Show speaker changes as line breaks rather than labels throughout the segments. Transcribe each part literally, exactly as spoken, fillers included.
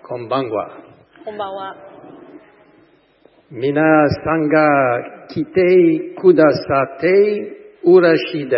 こんばんは。
こんばんは。
皆さんが来てくださって嬉しいです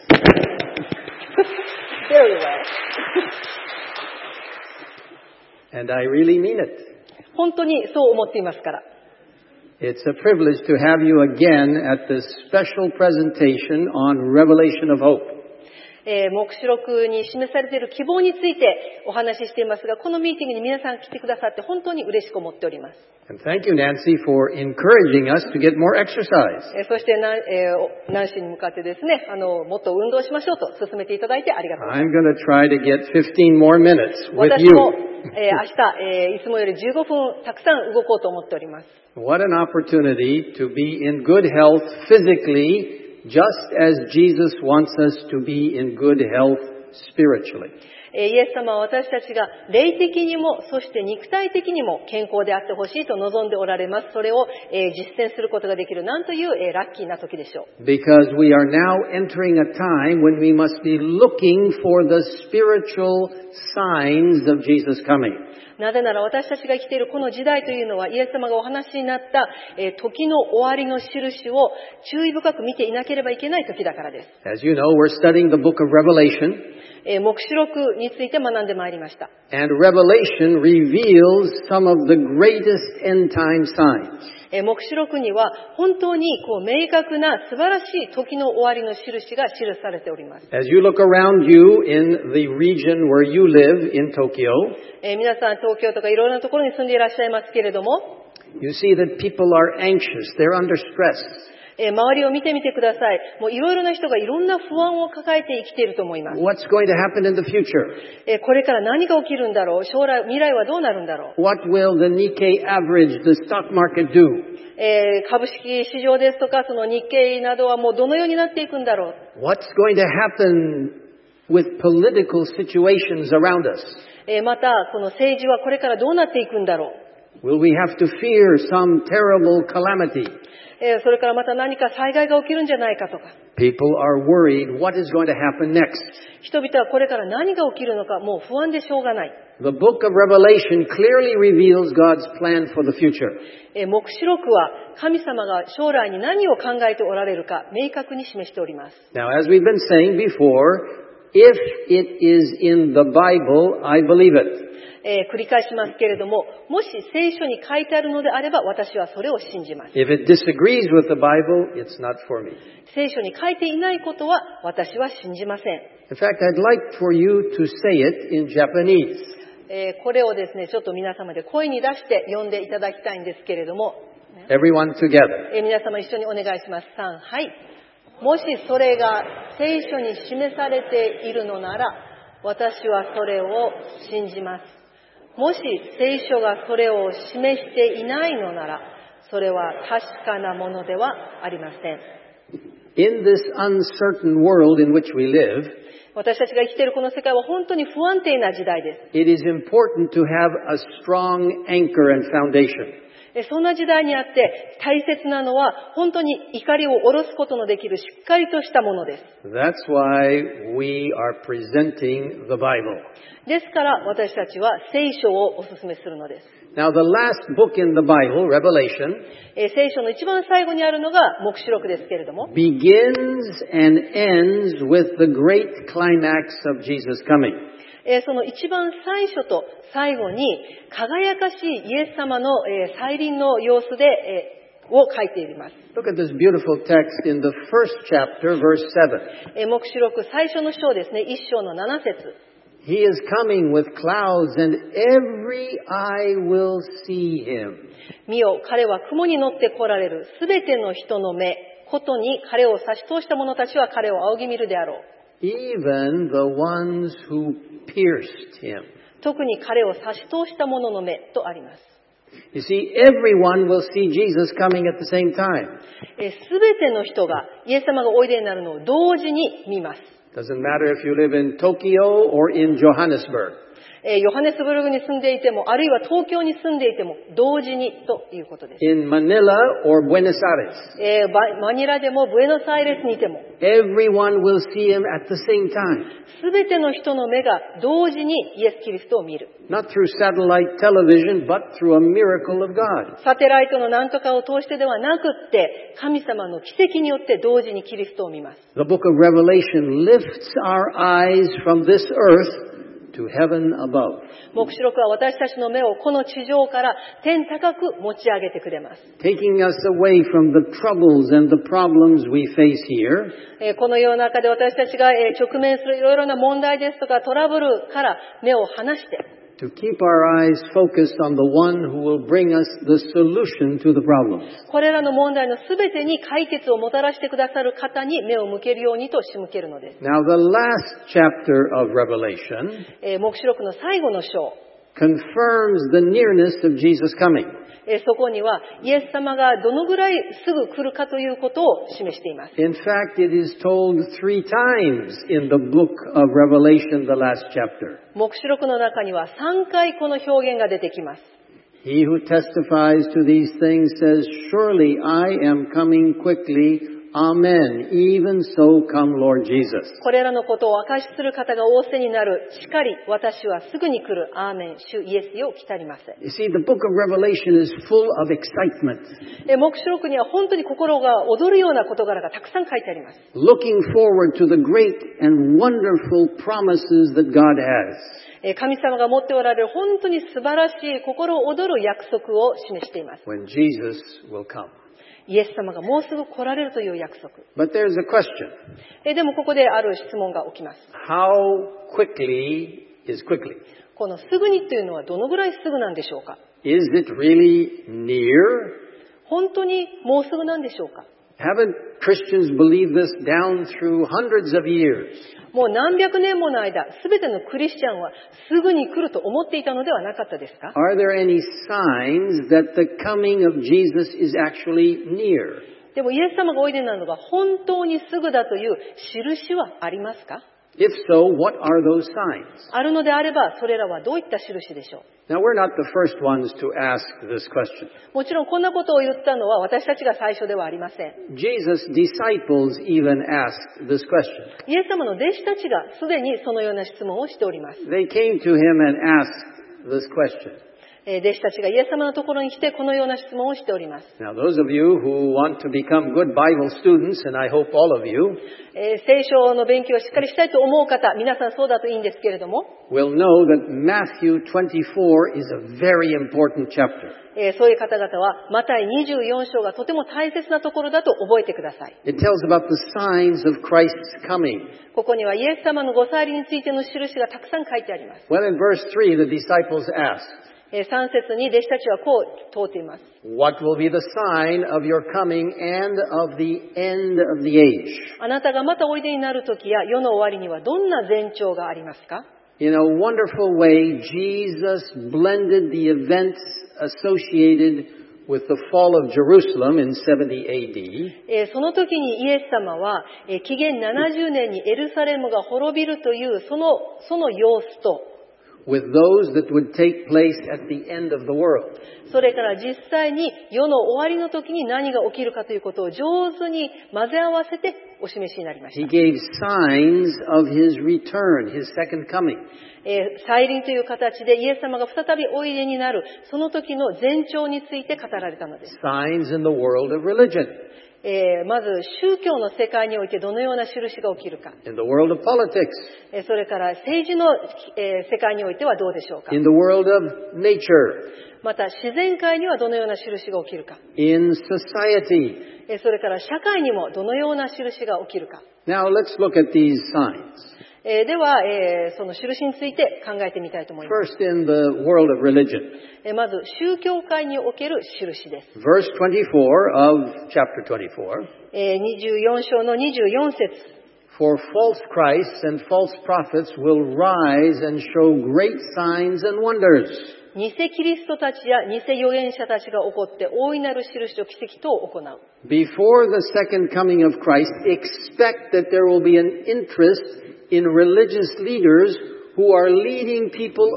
。And I really mean it.
本当にそう思っていますから。
It's a privilege to have you again at this special presentation on Revelation of Hope.
えー、黙示録に示されている希望についてお話ししていますが、このミーティングに皆さん来てくださって本当に嬉しく思っております。
And thank you, Nancy, for encouraging us to get more exercise.
えー、そしてな、えー、ナンシーに向かってですね、あの、もっと運動しましょうと勧めていただいてありがとうございます。
I'm going to try to get fifteen more minutes with
私
you.
も、えー、明日、えー、いつもよりじゅうごふんたくさん動こうと思っております。
What an opportunity to be in good health physically, just as Jesus wants us to be in good health spiritually.
イエス様は私たちが霊的にもそして肉体的にも健康であってほしいと望んでおられます。それを、えー、実践することができるなんという、えー、ラッキーな時でしょう。
Because we are now entering a time when we must be looking for the spiritual signs of Jesus coming.
なぜなら私たちが生きているこの時代というのはイエス様がお話になった、えー、時の終わりの印を注意深く見ていなければいけない時だからです。
As you know, we're studying the book of Revelation.
えー、黙示録について学んでまいりました。
And Revelation reveals some of the greatest end time signs.
えー、黙示録には本当にこう明確な素晴らしい時の終わりの印が記されております。
As you look around you in the region where you live in Tokyo,
えー、皆さん東京とかいろいろなところに住んでいらっしゃいますけれども、
you see that people are anxious, they're under stress.
えー、周りを見てみてください。もういろいろな人がいろんな不安を抱えて生きていると思います。
What's going to happen in the future?
えー、これから何が起きるんだろう、将来、未来はどうなるんだろう。
What will the Nikkei average, the stock market do?
えー、株式市場ですとか、その日経などはもうどのようになっていくんだろう。
What's going to happen with political situations around us?
えー、また、この政治はこれからどうなっていくんだろう。
Will we have to fear some terrible calamity?
えー、それからまた何か災害が起きるんじゃないかとか。
People are worried what is going to happen next.
人々はこれから何が起きるのかもう不安でしょうがない。
The book of Revelation clearly reveals God's plan for the future.
えー、黙示録は神様が将来に何を考えておられるか明確に示しております。
Now, as we've been saying before, if it is in the Bible, I believe it.
えー、繰り返しますけれども、もし聖書に書いてあるのであれば私はそれを信じます。
If it disagrees with the Bible, it's not for me.
聖書に書いていないことは私は信じません。
In fact, I'd like for you to say it in Japanese.
えー、これをですね、ちょっと皆様で声に出して読んでいただきたいんですけれども、
Everyone together.
えー、皆様一緒にお願いします。さん、はい。もしそれが聖書に示されているのなら、私はそれを信じます。もし聖書がそれを示していないのなら、それは確かなものではありません。
In this uncertain world in which we live,
私たちが生きているこの世界は本当に不安定な時代です。
it is important to have a strong anchor and foundation.
そんな時代にあって大切なのは本当に怒りを下ろすことのできるしっかりとしたものです。
That's why we are presenting the Bible.
ですから私たちは聖書をお勧めするのです。
Now, the last book in the Bible, Revelation,
えー、聖書の一番最後にあるのが黙示録ですけれども、
begins and ends with the great climax of Jesus coming.
えー、その一番最初と最後に輝かしいイエス様の、えー、再臨の様子で、えー、を書いています。
Look at this beautiful text in the first chapter, verse seven.
えー、黙示録最初の章ですね、一章の七節。
He is coming with clouds, and every eye will see him.
見よ、彼は雲に乗って来られる。すべての人の目、ことに彼を差し通した者たちは彼を仰ぎ見るであろう。
Even the ones who pierced him.
特に彼を差し通した者の目とあります。
You see, everyone will see Jesus coming at the same time.
すべての人がイエス様がおいでになるのを同時に見ます。
Doesn't matter if you live in Tokyo or in Johannesburg.
えーヨハネスブルグに住んでいても、あるいは東京に住んでいても、同時にということです。
In Manila or Buenos Aires,
えーバマニラでもブエノスアイレスにいても、
everyone will see him at the same time.
すべての人の目が同時にイエス・キリストを見る。
Not through satellite television, but through a miracle of God.
サテライトの何とかを通してではなくって、神様の奇跡によって同時にキリストを見ます。
The book of Revelation lifts our eyes from this earth to heaven above.
黙示録は私たちの目をこの地上から天高く持ち上げてくれます。
Taking us away from the troubles and the problems we face here,
えーこの世の中で私たちがえー直面するいろいろな問題ですとかトラブルから目を離して、
to keep our eyes focused on the one who will bring us the solution to the problems.
これらの問題のすべてに解決をもたらしてくださる方に目を向けるようにと仕向けるのです。
Now the last chapter of Revelation
えー黙示録の最後の章、
confirms the nearness of Jesus coming.
えーそこにはイエス様がどのぐらいすぐ来るかということを示しています。
In fact, it is told three times in the book of Revelation, the last chapter.
黙示録の中にはさんかいこの表現が出てきます。
He who testifies to these things says, Surely I am coming quickly. Amen. Even so come Lord Jesus.
これらのことを証しする方が仰せになる。しかり、私はすぐに来る。アーメン。主イエスよ来たりませ。
You see, the book of Revelation is full of excitement,
え黙示録には本当に心が躍るような事柄がたくさん書いてあります。
looking forward to the great and wonderful promises that God has.
え神様が持っておられる本当に素晴らしい心躍る約束を示しています。
When Jesus will come.
イエス様がもうすぐ来られるという約束。
But there's a question.
えでもここである質問が起きます。
How quickly is quickly?
このすぐにというのはどのぐらいすぐなんでしょうか？
Is it really near?
本当にもうすぐなんでしょうか？
Haven't Christians believed this down through hundreds of years?
もう何百年もの間、すべてのクリスチャンはすぐに来ると思っていたのではなかったですか？
Are there any signs that the coming of Jesus is actually near?
でもイエス様がおいでになるのが本当にすぐだという印はありますか？
If so, what are those signs?
あるのであれば、それらはどういった印でしょう？
Now, we're not the first ones to ask this question.
もちろんこんなことを言ったのは私たちが最初ではありません。
Jesus' disciples even asked this question.
イエス様の弟子たちがすでにそのような質問をしております。
They came to him and asked this question.
えー弟子たちがイエス様のところに来てこのような質問をしております。
Now, those of you who want to become good Bible students, and I hope all of you,
えー聖書の勉強をしっかりしたいと思う方、皆さんそうだといいんですけれども、
will know that Matthew twenty-four is a very important chapter.
えーそういう方々はマタイにじゅうよん章がとても大切なところだと覚えてください。
It tells about the signs of Christ's coming.
ここにはイエス様のご再臨についての印がたくさん書いてあります。
Well, in verse three, the disciples asked,
えーさん節に弟子たちはこう問うています。
What will be the sign of your coming and of the end of the age?
あなたがまたおいでになる時や世の終わりにはどんな前兆がありますか？
In a wonderful way, Jesus blended the events associated with the fall of Jerusalem in seventy A D
えーその時にイエス様は、えー紀元ななじゅうねんにエルサレムが滅びるというその、その様子と、
with those that would take place at the end of the world.
それから実際に世の終わりの時に何が起きるかということを上手に混ぜ合わせてお示しになりまし
He
た。
gave signs of his return, his second coming.
えー再臨という形でイエス様が再びおいでになるその時の前兆について語られたのです。
Signs in the world of religion,
えーまず宗教の世界においてどのような印が起きるか、
in the world of politics,
えーそれから政治の、えー世界においてはどうでしょうか。
in the world of nature,
また自然界にはどのような印が起きるか、
in society.
えーそれから社会にもどのような印が起きるか。
Now let's look at these signs.
えーでは、えーその印について考えてみたいと思います。
First, in the world of religion.
えーまず宗教界における印です。
Verse twenty-four of chapter twenty-four.
えーにじゅうよん章のにじゅうよん節。
For false Christs and false prophets will rise and show great signs and wonders.
偽キリストたちや偽預言者たちが起こって大いなる印と奇跡とを行う。
Before the second coming of Christ, expect that there will be an interest in religious leaders who are leading people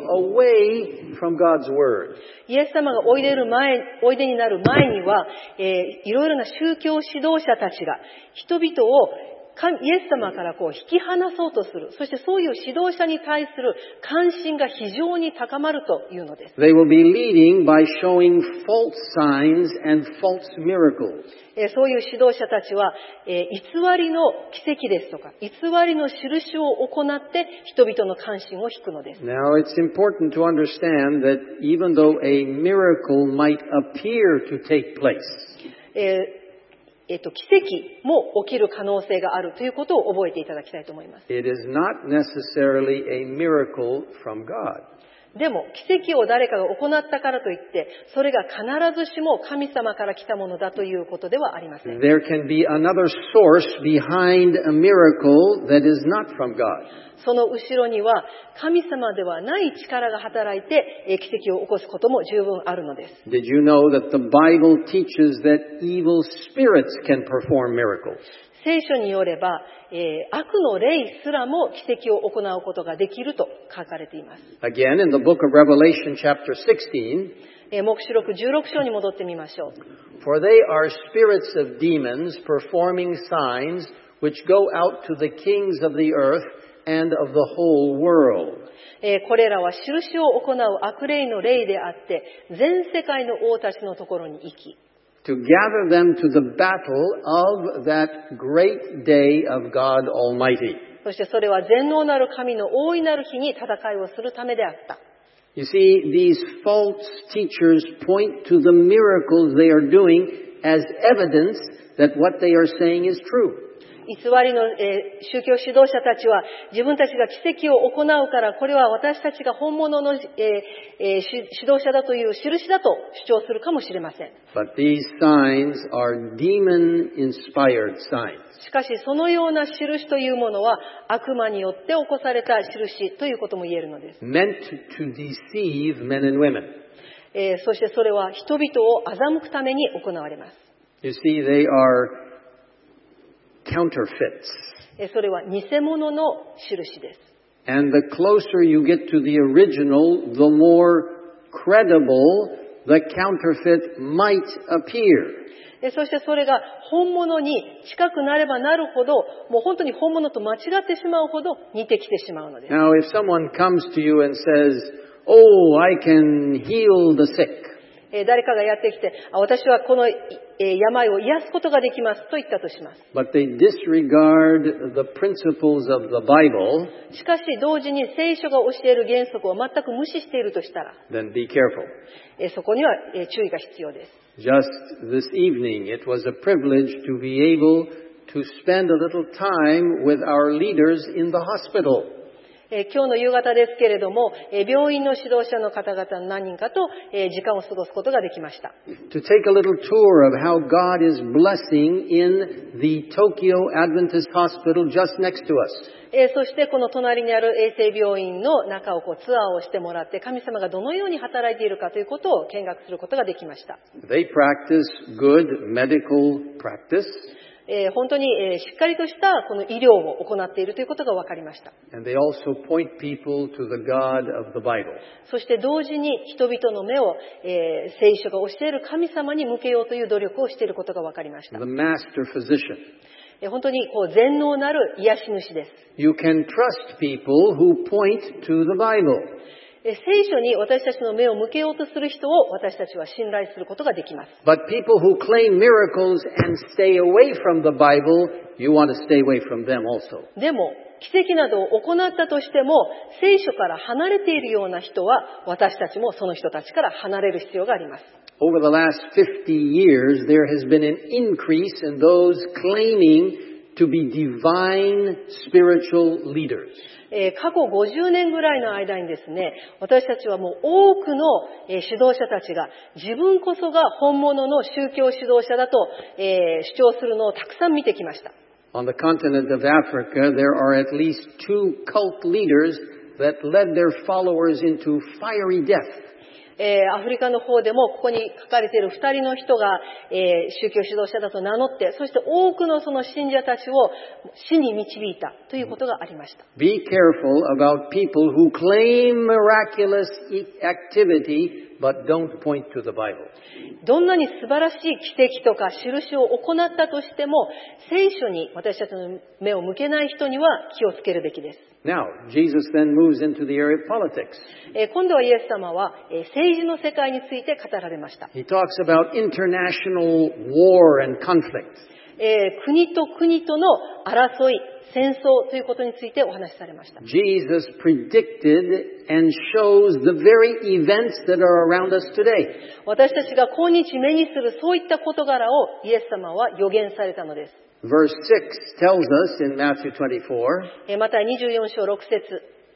away from God's Word.
イエス様がおいでる前、おいでになる前には、えー、いろいろな宗教指導者たちが人々をイエス様からこう引き離そうとする。そしてそういう指導者に対する関心が非常に高まるというのです。
They will be leading by showing false signs and false miracles.
そういう指導者たちは、えー、偽りの奇跡ですとか、偽りの印を行って人々の関心を引くのです。
Now it's important to understand that even though a miracle might appear to take place,
えーえっと、奇跡も起きる可能性があるということを覚えていただきたいと思います。
it is not necessarily a miracle from God.
でも、奇跡を誰かが行ったからといって、それが必ずしも神様から来たものだということではありません。
There can be another source behind a miracle that is not from God.
その後ろには神様ではない力が働いて奇跡を起こすことも十分あるのです。
Did you know that the Bible teaches that evil spirits can perform miracles?
聖書によれば、えー、悪の霊すらも奇跡を行うことができると書かれています。
Again, in the book of Revelation chapter sixteen,
えー、黙示録じゅうろく章に戻ってみましょう。
For they are spirits of demons performing signs which go out to the kings of the earth and of the whole world.
えー、これらは印を行う悪霊の霊であって、全世界の王たちのところに行き、
to gather them to the battle of that great day of God Almighty.
そしてそれは全能なる神の大いなる日に戦いをするためであった。
You see, these false teachers point to the miracles they are doing as evidence that what they are saying is true.
偽りの、えー、宗教指導者たちは自分たちが奇跡を行うからこれは私たちが本物の、えーえー、指導者だという印だと主張するかもしれません。
But these signs are demon-inspired signs.
しかしそのような印というものは悪魔によって起こされた印ということも言えるのです。
Meant to deceive men and women.
えー、そしてそれは人々を欺くために行われます。
You see, they are counterfeits.
それは偽物の印です。
And the closer you get to the original, the more credible the counterfeit might appear.
そしてそれが本物に近くなればなるほど、もう本当に本物と間違ってしまうほど似てきてしまうのです。
Now, if someone comes to you and says, "Oh, I can heal the sick,"
誰かがやってきて、私はこの病を癒すことができますと言ったとします。
but they disregard the principles of the Bible,
しかし同時に聖書が教える原則を全く無視しているとしたら、
then be careful.
そこには注意が必要です。
Just this evening, it was a privilege to be able to spend a little time with our leaders in the hospital.
えー、今日の夕方ですけれども、えー、病院の指導者の方々の何人かと、えー、時間を過ごすことができました。
To take a little tour of how God is blessing in the Tokyo Adventist Hospital just next to us.
えー、そしてこの隣にある衛生病院の中をこうツアーをしてもらって、神様がどのように働いているかということを見学することができました。
They practice good medical practice.
えー、本当に、えー、しっかりとしたこの医療を行っているということが分かりました。
And they also point people to the God of the Bible.
そして同時に人々の目を、えー、聖書が教える神様に向けようという努力をしていることが分かりました。
The master physician.
えー、本当にこう全能なる癒し主です。
You can trust people who point to the Bible.
聖書に私たちの目を向けようとする人を私たちは信頼することができます。
But people who claim miracles and stay away from the Bible, you want to stay away from them also.
でも、奇跡などを行ったとしても、聖書から離れているような人は、私たちもその人たちから離れる必要があります。
Over the last fifty years, there has been an increase in those claiming to be divine spiritual leaders.
えー、過去ごじゅうねんぐらいの間にですね、私たちはもう多くの、えー、指導者たちが自分こそが本物の宗教指導者だと、えー、主張するのをたくさん見てきました。
On the continent of Africa, there are at least two cult leaders that led their followers into fiery death.
えー、アフリカの方でもここに書かれている二人の人が、えー、宗教指導者だと名乗って、そして多くのその信者たちを死に導いたということがありました。
Be careful about people who claim miraculous activity but don't point to the Bible.
どんなに素晴らしい奇跡とか印を行ったとしても、聖書に私たちの目を向けない人には気をつけるべきです。
Now, Jesus then moves into the area of politics.
えー、今度はイエス様は、えー、政治の世界について語られました。
He talks about international war and conflict.
えー、国と国との争い、戦争ということについてお話しされました。
Jesus predicted and shows the very events that are around us today.
私たちが今日目にするそういった事柄をイエス様は予言されたのです。
Verse six tells us in Matthew twenty-four,
えー、またにじゅうよん章ろく節。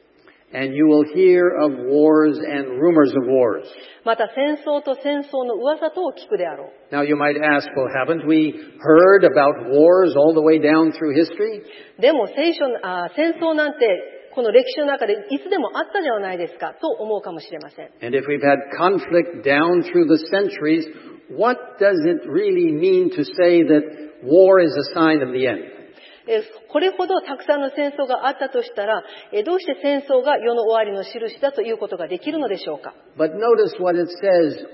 And you will hear of wars and rumors of wars.
また戦争と戦争の噂とを聞くであろう。
Now you might ask, well, haven't we heard about wars all the way down through history?
でも聖書あ戦争なんてこの歴史の中でいつでもあったじゃないですかと思うかもしれません。
And if we've had conflict down through the centuries, what does it really mean to say that war is a sign of the end?
これほどたくさんの戦争があったとしたら、どうして戦争が世の終わりの印だということができるのでしょうか。
But notice what it says,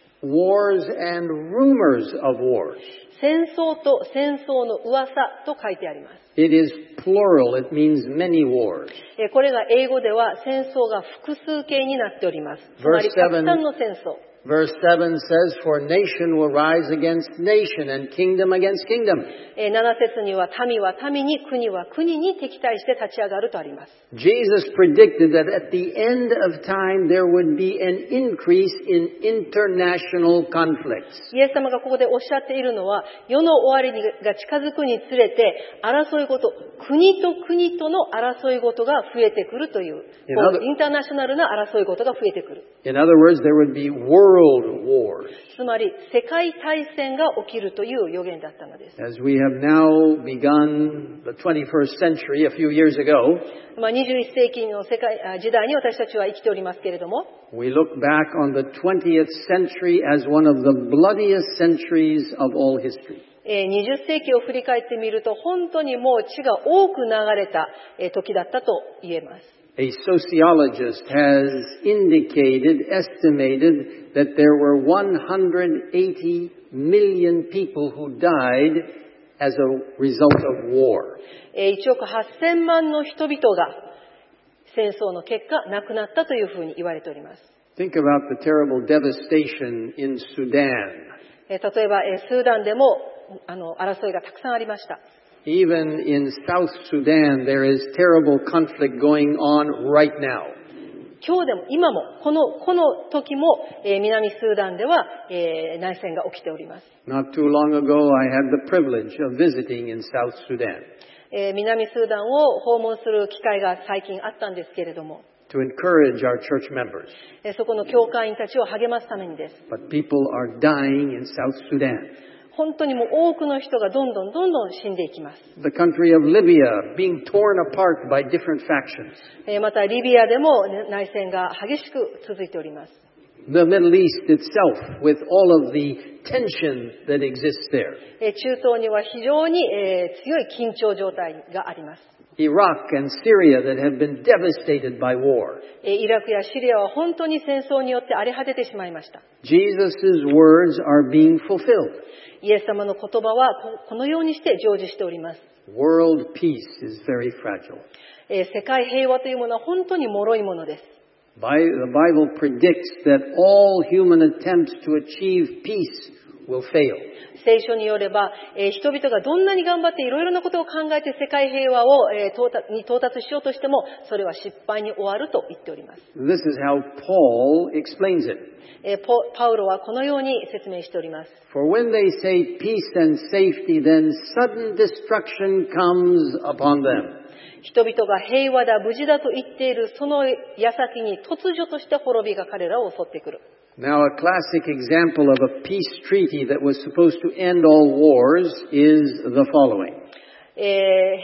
wars and rumors of wars.
戦争と戦争の噂と書いてあります。
It is plural, it means many wars.
これが英語では戦争が複数形になっております。つまりたくさんの戦争。
Verse seven says, For nation will rise against nation and kingdom against kingdom.
なな節には民は民に国は国に敵対して立ち上がるとあります。
Jesus predicted that at the end of time there would be an increase in international conflicts.
イエス様がここでおっしゃっているのは、世の終わりが近づくにつれて争い事、国と国との争い事が増えてくるという、インターナショナルな争い事が増えてくる。
In other words, there would be world wars.
つまり世界大戦が起きるという予言だったのです。
As we have now begun the twenty-first century a few years ago,
まあにじゅういっ世紀の世界時代に私たちは生きておりますけれども、
we look back on the twentieth century as one of the bloodiest centuries of all history.
にじゅっ世紀を振り返ってみると本当にもう血が多く流れた時だったと言えます。
A sociologist has indicated, estimated that there were one hundred eighty million people who died as a result of war.
いちおくはっせんまんの人々が戦争の結果亡くなったというふうに言われております。
Think about the terrible devastation in Sudan.
例えばスーダンでもあの争いがたくさんありました。
Even in South Sudan, there is terrible conflict going on right now.
今日でも今もこのこの時も、えー、南スーダンでは、えー、内戦が起きております。
Not too long ago, I had the privilege of visiting in South Sudan.
えー、南スーダンを訪問する機会が最近あったんですけれども、
to encourage our church members.
えー、そこの教会員たちを励ますためにです。
But people are dying in South Sudan.
本当にもう多くの人がどんどんどんどん死んでいきます。
The country of Libya being torn apart by different factions.
またリビアでも内戦が激しく続いております。
The Middle East itself, with all of the tension that exists there.
中東には非常に強い緊張状態があります。
Iraq and Syria that have been devastated by war.
イラクやシリアは本当に戦争によって荒れ果ててしまいました。
Jesus' words are being fulfilled.
イエス様の言葉はこのようにして成就しております。
World peace is very fragile.
世界平和というものは本当に脆いものです。
The Bible predicts that all human attempts to achieve peace will fail.
聖書によれば、えー、人々がどんなに頑張っていろいろなことを考えて世界平和を、えー、到達に到達しようとしてもそれは失敗に終わると言っております。
This is how Paul explains it.
えー、パウロはこのように説明しております。
For when they say peace and safety, then sudden destruction comes upon them.
人々が平和だ無事だと言っているその矢先に突如として滅びが彼らを襲ってくる。
Now, a classic example of a peace treaty that was supposed to end all wars is the following.
えー、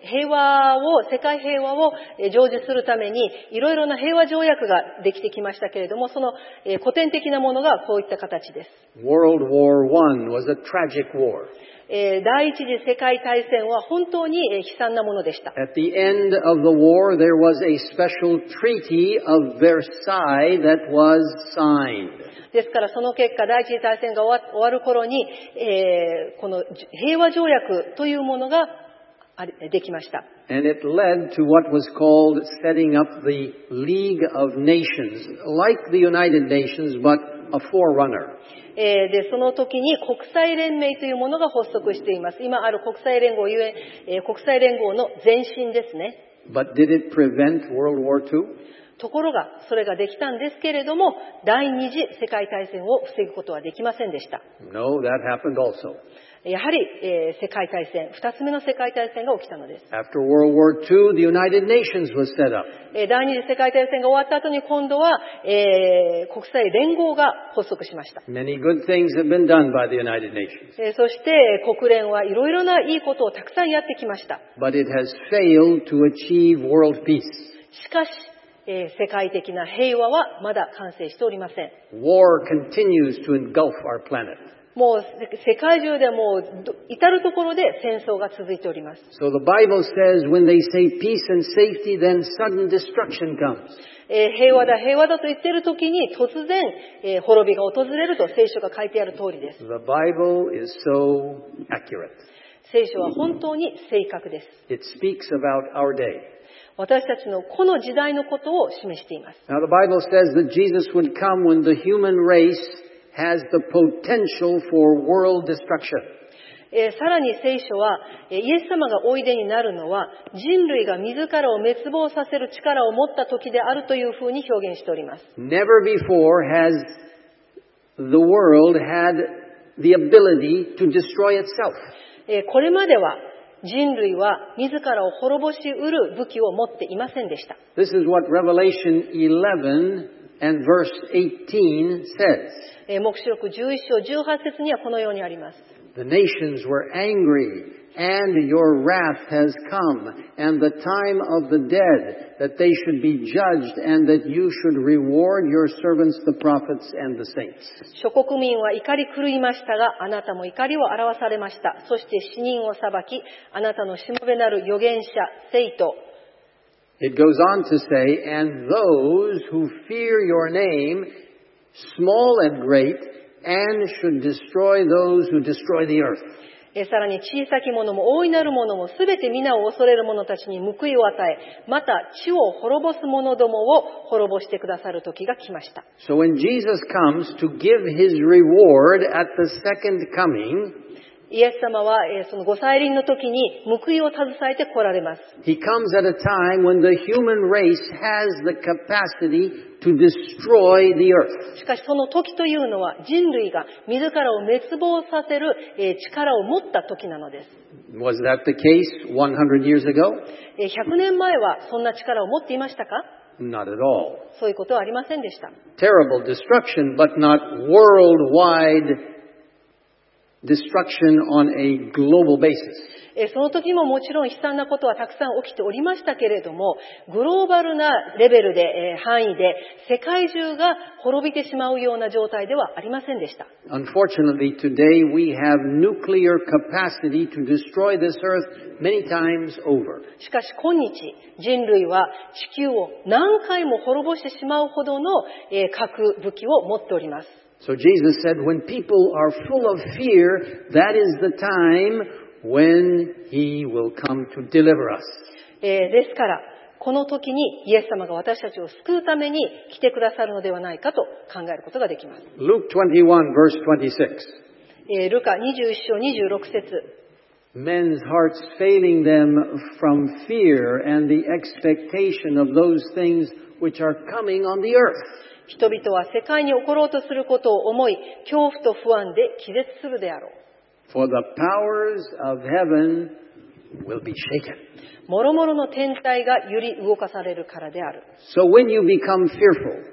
平和を、世界平和を成就するために、いろいろな平和条約ができてきましたけれども、その古典的なものがこういった形です。
World War One was a tragic war.
第一次世界大戦は本当に悲惨なものでした。
At the end of the war, there was a special treaty of Versailles that was signed.
ですからその結果、第一次大戦が終わ、終わる頃に、えー、この平和条約というものができました。
And it led to what was called setting up the League of Nations, like the United Nations, but a forerunner.
えー、で、その時に国際連盟というものが発足しています。今ある国際連合ゆえ、えー、国際連合の前身ですね。
But did it prevent World War Two?
ところが、それができたんですけれども、第二次世界大戦を防ぐことはできませんでした。
No, that happened also.
やはり、えー、世界大戦、二つ目の世界大戦が起きたのです。
After World War Two, the United Nations was set up.
えー、第二次世界大戦が終わった後に今度は、えー、国際連合が発足しました。
Many good things have been done by the United Nations.
えー、そして国連はいろいろないいことをたくさんやってきました。
But it has failed to achieve world peace.
しかし、えー、世界的な平和はまだ完成しておりません。
War continues to engulf our planet.
もう世界中でもう至るところで戦争が続いております。
So the Bible says when they say peace and safety, then sudden destruction comes.
えー、平和だ平和だと言っている時に突然、えー、滅びが訪れると聖書が書いてある通りです。
The Bible is so accurate.
聖書は本当に正確です。
It speaks about our day.
私たちのこの時代のことを示しています。
Now the Bible says that Jesus would come when the human race has the potential for world destruction.
えー、さらに聖書は、えー、イエス様がおいでになるのは人類が自らを滅亡させる力を持った時であるというふうに表現しております。
Never before has the world had the ability to destroy itself.
えー、これまでは人類は自らを滅ぼしうる武器を持っていませんでした。
This is what Revelation eleven and verse eighteen says.
えー、黙示録じゅういち章じゅうはち節にはこのようにあります。
The nations were angry, and your wrath has come, and the time of the dead, that they should be judged, and that you should reward your servants, the prophets and the saints.
諸国民は怒り狂いましたが、あなたも怒りを表されました。そして死人を裁き、あなたのしもべなる預言者、聖徒。
It goes on to say, and those who fear your name, small and great, and should destroy those who destroy the earth.
さらに小さき者も大いなる者もすべて皆を恐れる者たちに報いを与え、また地を滅ぼす者どもを滅ぼしてくださる時が来ました。
So when Jesus comes to give his reward at the second coming,
イエス様はそのご再臨の時に報いを携えて来られます。
He comes at a time when the human race has the capacity to destroy the earth.
しかしその時というのは人類が自らを滅亡させる力を持った時なのです。
Was that the case one hundred years ago?
ひゃくねんまえはそんな力を持っていましたか？
Not at all.
そういうことはありませんでした。
Terrible destruction, but not worldwide destruction on a global basis.
その時ももちろん悲惨なことはたくさん起きておりましたけれども、グローバルなレベルで、範囲で世界中が滅びてしまうような状態ではありませんでした。
Unfortunately, today we have nuclear capacity to destroy this earth many times over.
しかし今日、人類は地球を何回も滅ぼしてしまうほどの、核武器を持っております。
So Jesus said, when people are full of fear, that is the time when he will come to deliver us.
えー、ですから、この時にイエス様が私たちを救うために来てくださるのではないかと考えることができます。
Luke twenty-one, verse twenty-six.
えー、ルカにじゅういち章にじゅうろく節。
Men's hearts failing them from fear and the expectation of those things which are coming on the earth.
人々は世界に起ころうとすることを思い、恐怖と不安で気絶するであろう。
For the powers of heaven will be shaken.
諸々の天体が揺り動かされるからである。
So when you become fearful,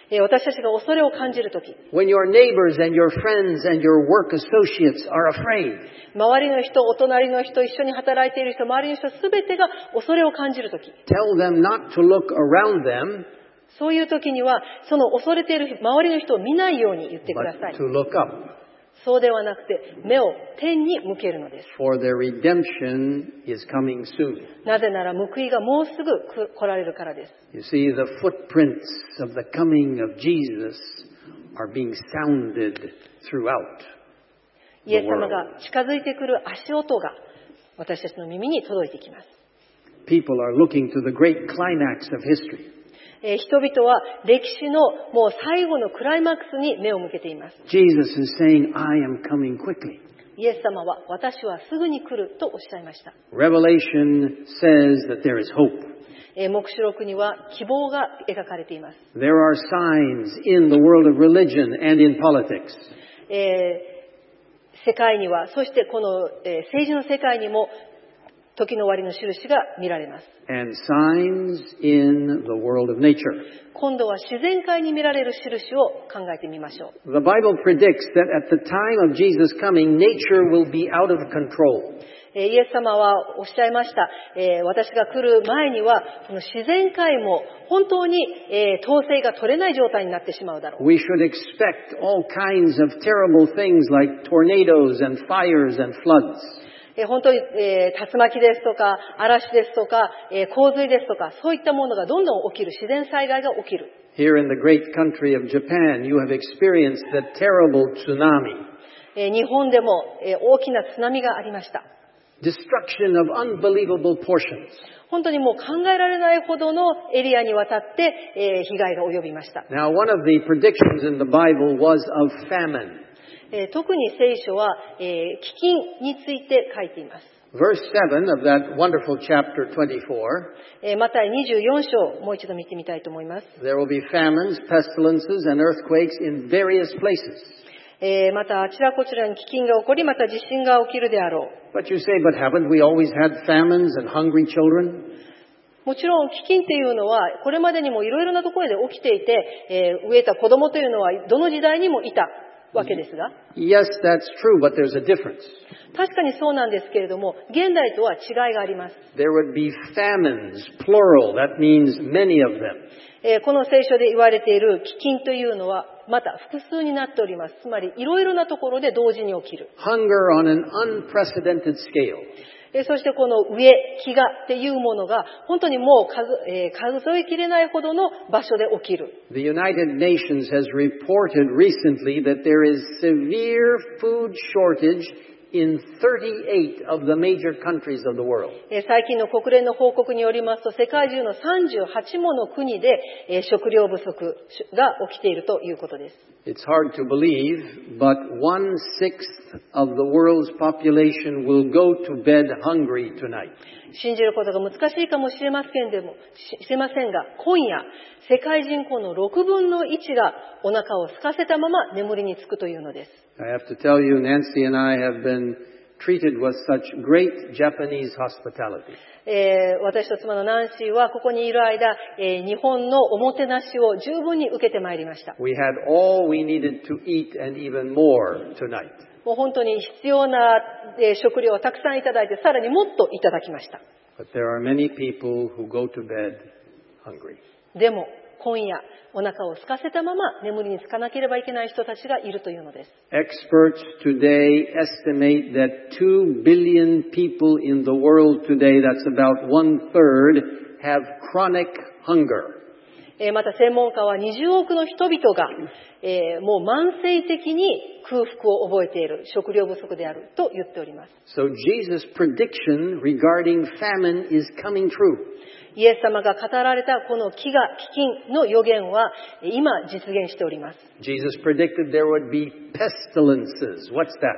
私たちが恐れを感じるとき、
when your neighbors and your friends and your work associates are afraid,
周りの人、お隣の人、一緒に働いている人、周りの人すべてが恐れを感じるとき、
tell them not to look around them,
そういうときには、その恐れている周りの人を見ないように言ってください。
but to look up,
そうではなくて、目を天に向けるのです。
for their redemption is coming soon.
なぜなら報いがもうすぐ来られるからです。
You see, the footprints of the coming of Jesus are being sounded throughout
イエ
the
ス様
world.
が近づいてくる足音が私たちの耳に届いてきます。
People are looking to the great climax of history.
えー人々は歴史のもう最後のクライマックスに目を向けています。
Jesus is saying, I am coming quickly.
イエス様は私はすぐに来るとおっしゃいました。
Revelation says that there is hope.
えー黙示録には希望が描かれています。
There are signs in the world of religion and in politics.
えー世界には、そしてこの、えー政治の世界にも時の終わりの印が見られます。
and signs in the world of nature.
今度は自然界に見られる印を考えてみましょう。
The Bible predicts that at the time of Jesus' coming, nature will be out of control.
えーイエス様はおっしゃいました。えー私が来る前には、この自然界も本当に、えー統制が取れない状態になってしまうだろう。
We should expect all kinds of terrible things like tornadoes and fires and floods.
えー本当に、えー竜巻ですとか、嵐ですとか、えー洪水ですとか、そういったものがどんどん起きる、自然災害が起きる。
Here in the great country of Japan, you have experienced the terrible tsunami.
えー日本でも、えー大きな津波がありました。
Destruction of unbelievable portions.
本当にもう考えられないほどのエリアにわたって、えー被害が及びました。
Now, one of the predictions in the Bible was of famine.
えー特に聖書は、えー飢饉について書いています。
Verse seven of that wonderful chapter twenty-four,
えーマタイにじゅうよん章をもう一度見てみたいと思います。
there will be famines, pestilences, and earthquakes in various places.
えーまたあちらこちらに飢饉が起こり、また地震が起きるであろう。
But you say, but haven't we always had famines and hungry children?
もちろん飢饉っていうのはこれまでにもいろいろなところで起きていて、えー飢えた子供というのはどの時代にもいたわけですが、
Yes, that's true, but there's a difference.
確かにそうなんですけれども、現代とは違いがあります。
There would be famines, plural. That means many of them.
えーこの聖書で言われている飢饉というのはまた複数になっております。つまりいろいろなところで同時に起きる。
Hunger on an unprecedented scale.
えーそしてこの飢え、飢餓っていうものが本当にもう数、えー数えきれないほどの場所で起きる。
The United Nations has reported recently that there is severe food shortage in thirty-eight of the major countries of the world.
えー最近の国連の報告によりますと、世界中のさんじゅうはちもの国で、えー食料不足が起きているということです。
It's hard to believe, but one-sixth of the world's population will go to bed hungry tonight.
信じることが難しいかもしれませんでも、しれませんが、今夜、世界人口のろくぶんのいちがお腹を空かせたまま眠りにつくというのです。
I have to tell you, Nancy and I have been treated with such great Japanese hospitality.
えー私と妻のナンシーはここにいる間、えー日本のおもてなしを十分に受けてまいりました。
We had all we needed to eat and even more tonight.
もう本当に必要な、えー食料をたくさんいただいて、さらにもっといただきました。
But there are many people who go to bed hungry.
でも今夜お腹を空かせたまま眠りにつかなければいけない人たちがいるというのです。
Experts today estimate that two billion people in the world today, that's about one third, have chronic hunger.
えーまた専門家はにじゅうおくの人々が、えーもう慢性的に空腹を覚えている、食料不足であると言っております。
So Jesus' prediction regarding famine is coming true.
イエス様が語られたこの飢餓、飢饉の予言は今実現しております。
Jesus predicted there would be pestilences. What's that?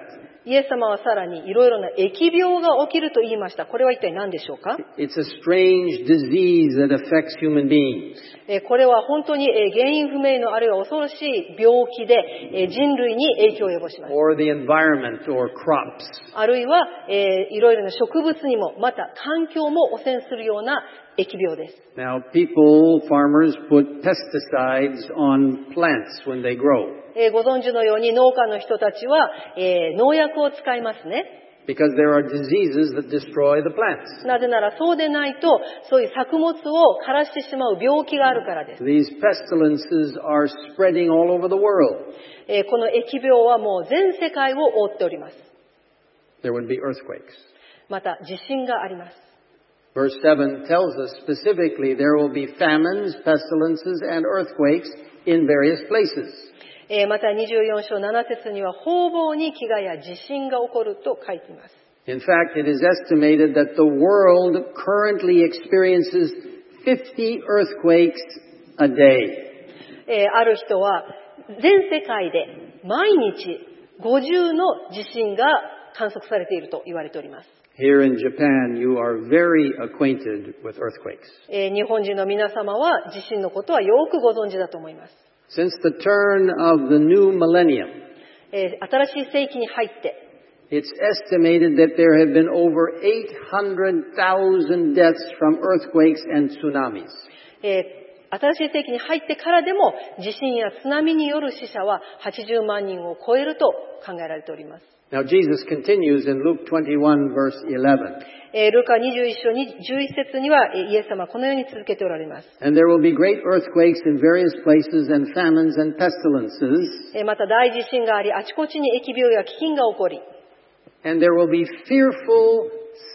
イエス様はさらにいろいろな疫病が起きると言いました。これは一体何でしょうか？
It's a strange disease that affects human beings.
えこれは本当にえ原因不明のあるいは恐ろしい病気でえ人類に影響を及ぼします。
Or the environment or crops.
あるいはえいろいろな植物にもまた環境も汚染するような疫病です。
Now, people, farmers, put pesticides on plants when they grow.
えご存知のように農家の人たちはえ農薬を使いますね。
Because there are diseases that destroy the plants.
なぜならそうでないとそういう作物を枯らしてしまう病気があるからです。
These pestilences are spreading all over the world.
えこの疫病はもう全世界を覆っております。
There would be earthquakes.
また地震があります。
Verse seven tells us specifically there will be famines, pestilences, and earthquakes in various places.
えーまたにじゅうよん章なな節には方々に飢餓や地震が起こると書いています。
In fact, it is estimated that the world currently experiences fifty earthquakes a day.
えーある人は全世界で毎日ごじゅうの地震が観測されていると言われております。
Here in Japan, you are very acquainted with earthquakes.
えー日本人の皆様は地震のことはよくご存知だと思います。
Since the turn of the new millennium,
えー新しい世紀に入って、
it's estimated that there have been over eight hundred thousand deaths from earthquakes and tsunamis.
えー新しい世紀に入ってからでも地震や津波による死者ははちじゅうまん人を超えると考えられております。
Now Jesus continues in Luke twenty-one verse eleven.
えールカにじゅういち章じゅういち節にはえーイエス様はこのように続けておられます。
And there will be great earthquakes in various places and famines and pestilences.
えーまた大地震があり、あちこちに疫病や飢饉が起こり、
And there will be fearful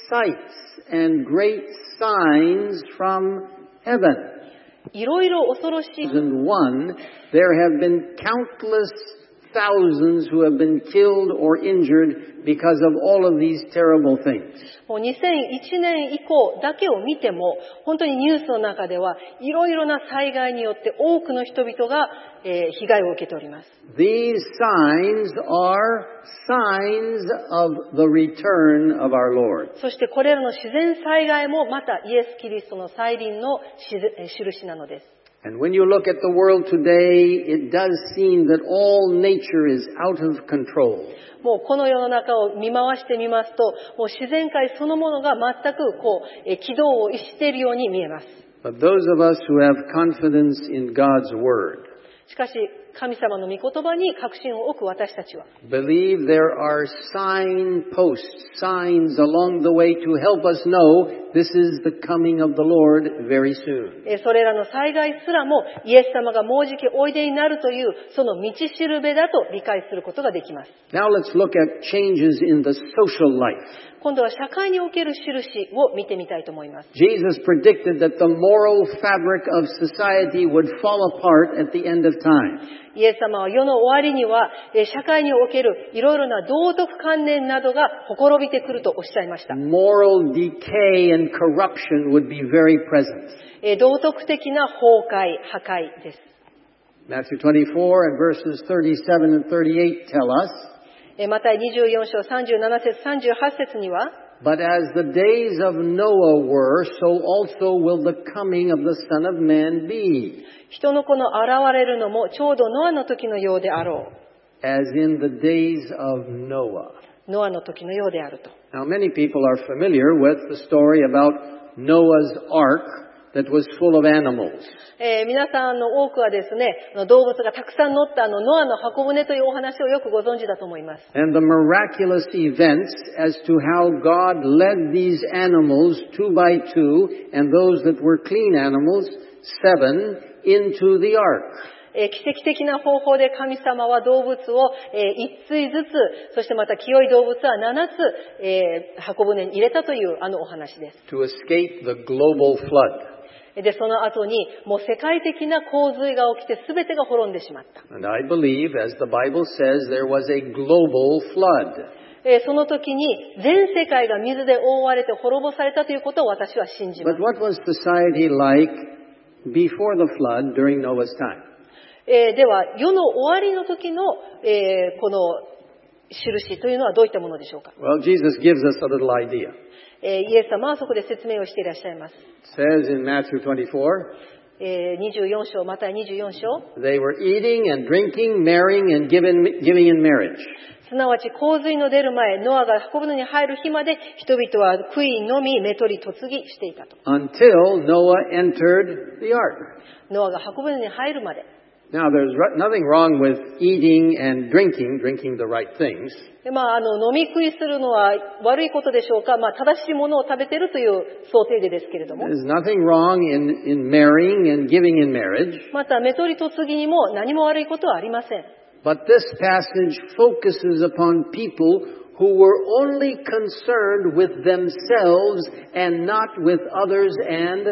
sights and great signs from heaven.
いろいろ恐ろしい、
And one, there have been countless thousands who have been killed or injured because of all of these terrible things.
もうにせんいちねん以降だけを見ても、本当にニュースの中ではいろいろな災害によって多くの人々が、えー被害を受けております。
These signs are signs of the return of our Lord.
そしてこれらの自然災害もまたイエス・キリストの再臨のしずえー印なのです。
And when you look at the world today, it does seem that all nature is out of control.
もうこの世の中を見回してみますと、もう自然界そのものが全くこう、えー軌道を逸しているように見えます。
But those of us who have confidence in God's word
しかし神様の御言葉に確信を置く私たちは、
believe there are signposts, signs along the way to help us know this is the coming of the Lord very soon.
えーそれらの災害すらもイエス様がもうじきおいでになるというその道しるべだと理解することができます。
Now let's look at changes in the social life.
今度は社会における印を見てみたいと思います。
Jesus predicted that the moral fabric of society would fall apart at the end of time.
イエス様は世の終わりにはえー社会におけるいろいろな道徳観念などがほころびてくるとおっしゃいました。
Moral decay and corruption would be very present.
えー道徳的な崩壊、破壊です。
Matthew twenty-four and verses thirty-seven and thirty-eight tell us,
えーまたにじゅうよん章さんじゅうなな節さんじゅうはち節には、
But as the days of Noah were, so also will the coming of the Son of Man be.
人の子の現れるのもちょうどノアの時のようであろ
As in the days of Noah.
う。ノアの時のようであると。
Now many people are familiar with the story about Noah's ark that was full of animals.
えー皆さんの多くはですね、あの動物がたくさん乗ったあのノアの箱舟というお話をよくご存知だと思います。
And the miraculous events as to how God led these animals two by two and those that were clean animals, seven, into the ark.
えー奇跡的な方法で神様は動物を、えー一対ずつ、そしてまた清い動物は七つ、えー箱舟に入れたというあのお話です。
to escape the global flood.
で、その後にもう世界的な洪水が起きて全てが滅んでしまった。
And I believe, as the Bible says, there was a global flood.
えーその時に全世界が水で覆われて滅ぼされたということを私は信じま
But
す。
what was society like before the flood during Noah's time?
えーでは世の終わりの時の、えーこの印というのはどういったものでしょうか。
Well, Jesus gives us a little idea.
えー、イエス様はそこで説明をしていらっしゃいます。
It says in Matthew twenty-four,
えー、にじゅうよん章、またにじゅうよん章、
they were eating and drinking, marrying and giving, giving in marriage.
すなわち洪水の出る前、ノアが運ぶのに入る日まで人々は食い飲み、めとり嫁ぎしていたと。
Until Noah entered the ark.
ノアが運ぶのに入るまで。
Now, there's nothing wrong with eating and drinking, drinking the right things.
でまあ、あの飲み食いするのは悪いことでしょうか、まあ、正しいものを食べているという想定でですけれども、
There's nothing wrong in, in marrying and giving in marriage.
まためとり嫁ぎにも何も悪いことはありません。
But this passage focuses upon people who were only concerned with themselves and not with others and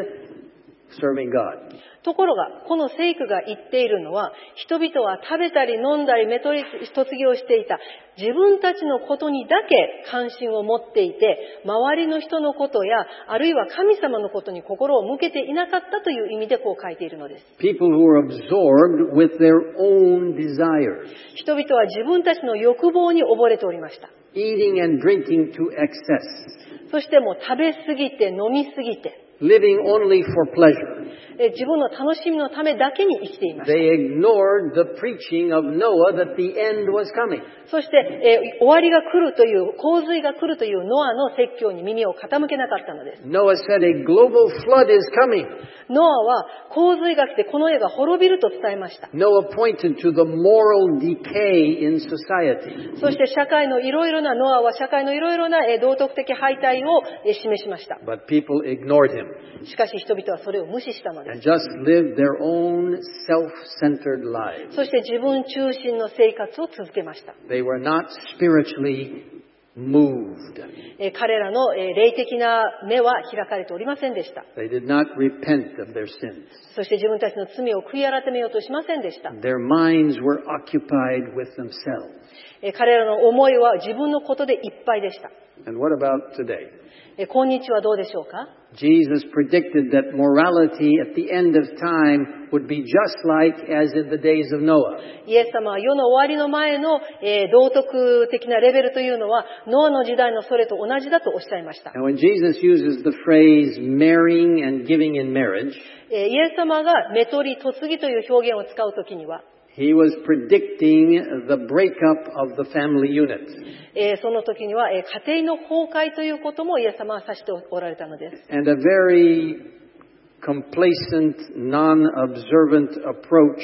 serving God.
ところが、この聖句が言っているのは、人々は食べたり飲んだりめとり嫁ぎをしていた自分たちのことにだけ関心を持っていて、周りの人のことや、あるいは神様のことに心を向けていなかったという意味でこう書いているのです。
People who were absorbed with their own desires.
人々は自分たちの欲望に溺れておりました。
Eating and drinking to excess.
そしてもう食べ過ぎて飲み過ぎて、
Living only for pleasure.
え自分の楽しみのためだけに生きていました。
They ignored the preaching of Noah that the end was coming.
そして、えー終わりが来るという、洪水が来るというノアの説教に耳を傾けなかったのです。
Noah said a global flood is coming.
ノアは洪水が来てこの世が滅びると伝えました。
Noah pointed to the moral decay in society.
そして社会のいろいろな、ノアは社会のいろいろなえー道徳的敗退をえー示しました。
But people ignored him
しかし人々はそれを無視したので
and just lived their own self-centered lives.
す。そして自分中心の生活を続けました。
They were not spiritually moved.
えー彼らのえー霊的な目は開かれておりませんでした。
They did not repent of their sins.
そして自分たちの罪を悔い改めようとしませんでした。
Their minds were occupied with themselves.
えー彼らの思いは自分のことでいっぱいでした。
And what about today?
えー今日はどうでしょうか。
Jesus predicted that morality at the end of time would be just like as in the days of Noah.
イエス様は世の終わりの前の、えー道徳的なレベルというのはノアの時代のそれと同じだとおっしゃいました。
And when Jesus uses the phrase marrying and giving in marriage,
えーイエス様がめとり嫁ぎという表現を使うときには、
he was predicting the breakup of the family unit.
えーその時には、えー家庭の崩壊ということもイエス様は指しておられたのです。
And a very complacent, non-observant approach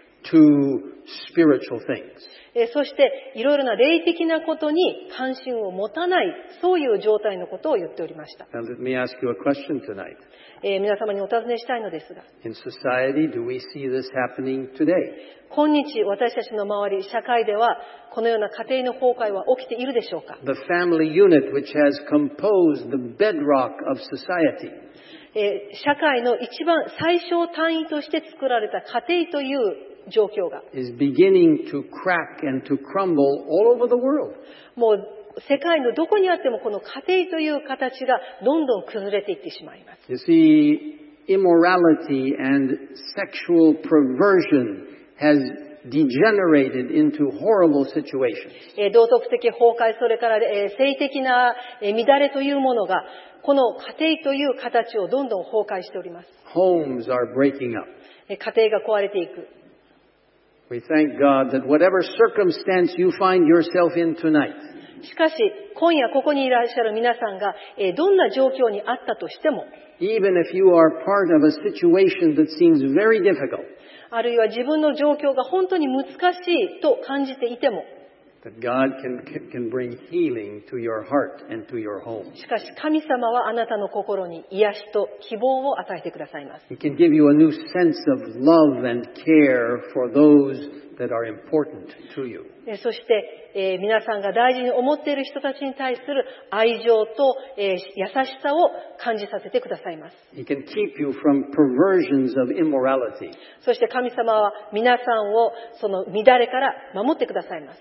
to spiritual things.
えーそしていろいろな霊的なことに関心を持たない、そういう状態のことを言っておりました。
Now let me ask you a question tonight.
えー皆様にお尋ねしたいのですが、
In society, do we see this happening today?
今日私たちの周り、社会ではこのような家庭の崩壊は起きているでしょうか。
The family unit, which has composed the bedrock of society,
えー社会の一番最小単位として作られた家庭という状況が、
is beginning to crack and to crumble all over the world.
もう世界のどこにあってもこの家庭という形がどんどん崩れていってしまいます。
You see, immorality and sexual perversion has degenerated into horrible situations.
えー道徳的崩壊、それから、えー性的なえー乱れというものが、この家庭という形をどんどん崩壊しております。
Homes are breaking up.
えー家庭が壊れていく。
We thank God that whatever circumstance you find yourself in tonight,
しかし、今夜ここにいらっしゃる皆さんが、えーどんな状況にあったとしても、
even if you are part of a situation that seems very difficult,
あるいは自分の状況が本当に難しいと感じていても、
that God can, can bring healing to your heart and to your home.
しかし神様はあなたの心に癒しと希望を与えてくださいます。
He can give you a new sense of love and care for those that are important to you.
えーそして、えー皆さんが大事に思っている人たちに対する愛情と、えー優しさを感じさせてくださいます。
He can keep you from perversions of immorality.
そして神様は皆さんをその乱れから守ってくださいます。
Whether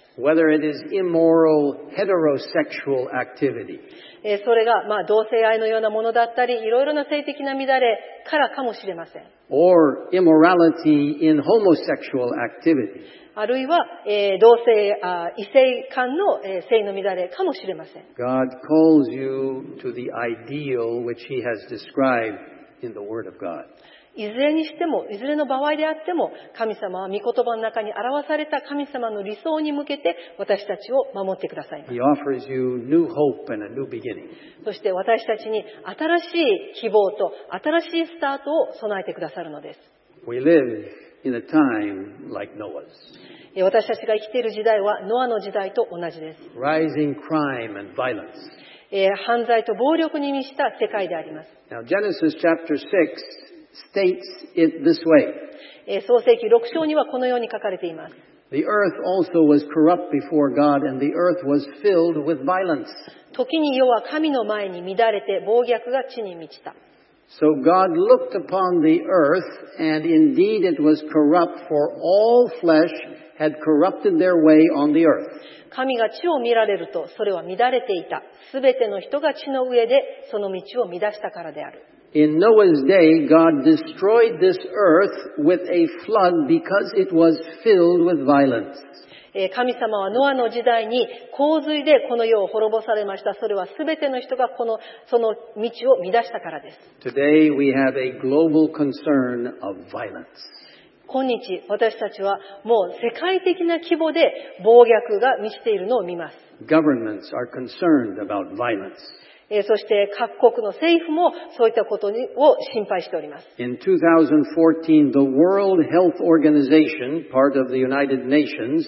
whether it is immoral heterosexual activity,
えーそれが、まあ、同性愛のようなものだったり、いろいろな性的な乱れからかもしれません。
or immorality in homosexual activity.
あるいは、えー同性、あ異性間の、えー性の乱れかもしれません。
God calls you to the ideal which He has described in the Word of God.
いずれにしても、いずれの場合であっても、神様は御言葉の中に表された神様の理想に向けて私たちを守ってくださいます。
He offers you new hope and a new beginning.
そして私たちに新しい希望と新しいスタートを備えてくださるのです。
We live in a time like Noah's.
えー私たちが生きている時代はノアの時代と同じです。
Rising crime and violence.
えー犯罪と暴力に満ちた世界であります。
Now Genesis chapter six states it this way.
えー創世記ろく章にはこのように書かれています。
The earth also was corrupt before God, and the earth was filled with violence.
時に世は神の前に乱れて暴虐が地に満ちた。
So God looked upon the earth, and indeed it was corrupt, for all flesh had corrupted their way on the earth.
神が地を見られると、それは乱れていた。すべての人が地の上でその道を乱したからである。
In Noah's day, God destroyed this earth with a flood because it was filled with violence.
えー神様はノアの時代に洪水でこの世を滅ぼされました。それはすべての人がこの、その道を乱したからです。
Today we have a global concern of violence.
今日、私たちはもう世界的な規模で暴虐が満ちているのを見ます。
Governments are concerned about violence.
えーそして各国の政府もそういったことにを心配しております。
In two thousand fourteen, the World Health Organization, part of the United Nations,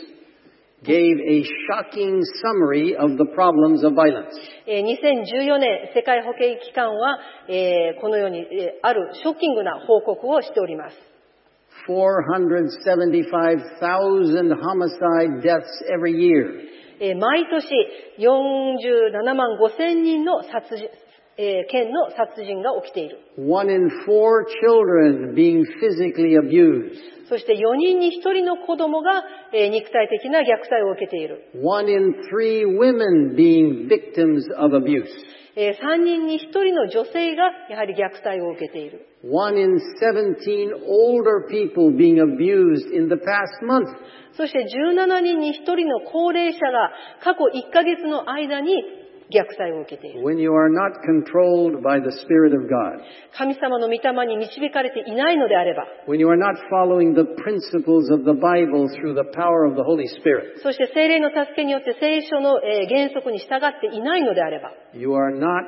gave a shocking summary of the problems of violence.
えーにせんじゅうよねん、世界保健機関は、えーこのように、えーあるショッキングな報告をしております。
four hundred seventy-five thousand homicide deaths every year.
えー毎年よんじゅうななまんごせんにんの殺人、えー件の殺人が起きている。
One in four children being physically abused.
そしてよにんにひとりの子供が、えー肉体的な虐待を受けている。
One in three women being victims of abuse.
えーさんにんにひとりの女性がやはり虐待を受けている。
One in seventeen older people being abused in the past month.
そしてじゅうななにんにひとりの高齢者が過去いっかげつの間に虐待を受けている。
When you are not controlled by the Spirit of God,
神様の御霊に導かれていないのであれば、
when you are not following the principles of the Bible through the power of the Holy Spirit,
そして聖霊の助けによって聖書のえー原則に従っていないのであれば、
you are not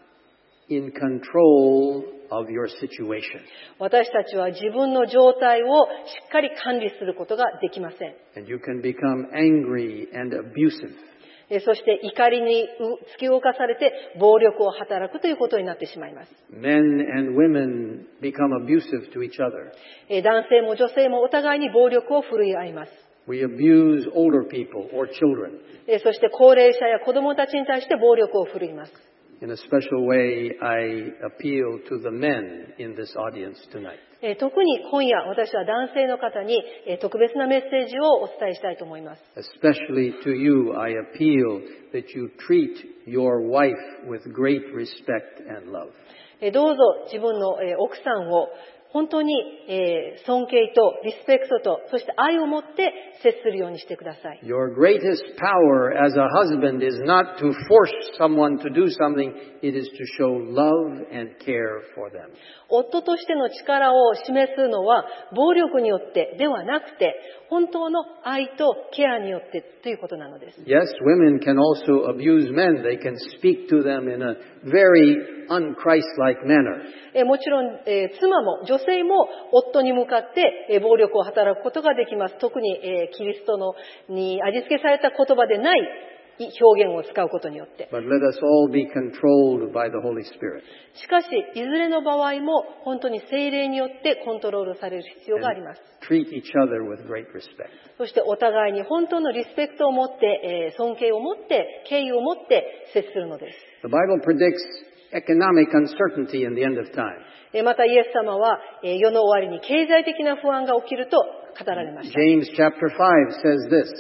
in control of your situation.
私たちは自分の状態をしっかり管理することができません。
And you can become angry and abusive.
えーそして怒りに突き動かされて暴力を働くということになってしまいます。
Men and women become abusive to each other.
えー男性も女性もお互いに暴力を振るい合います。
We abuse older people or children.
えーそして高齢者や子供たちに対して暴力を振るいます。
In a special way, I appeal to the men in this audience tonight.
えー特に今夜私は男性の方にえー特別なメッセージをお伝えしたいと思います。
Especially to you, I appeal that you treat your wife with great respect and love.
えーどうぞ自分のえー奥さんを本当にえー尊敬とリスペクトとそして愛を持って接するようにしてください。
Your greatest power as a husband is not to force someone to do something, it is to show love and care for them.
夫としての力を示すのは暴力によってではなくて本当の愛とケアによってということなのです。
Yes, women can also abuse men. They can speak to them in a very un-Christ-like manner.
えーもちろん、えー妻も女性も夫に向かって、えー暴力を働くことができます。特に、えーキリストのに味付けされた言葉でない表現を使うことによって。
But let us all be controlled by the Holy Spirit.
しかし、いずれの場合も本当に聖霊によってコントロールされる必要があります。
Treat each other with great respect.
そしてお互いに本当のリスペクトを持って、えー尊敬を持って、敬意を持って接するのです。
The Bible predicts economic uncertainty in the end of time.
えーまたイエス様は、えー世の終わりに経済的な不安が起きると語られました。
James chapter five says this.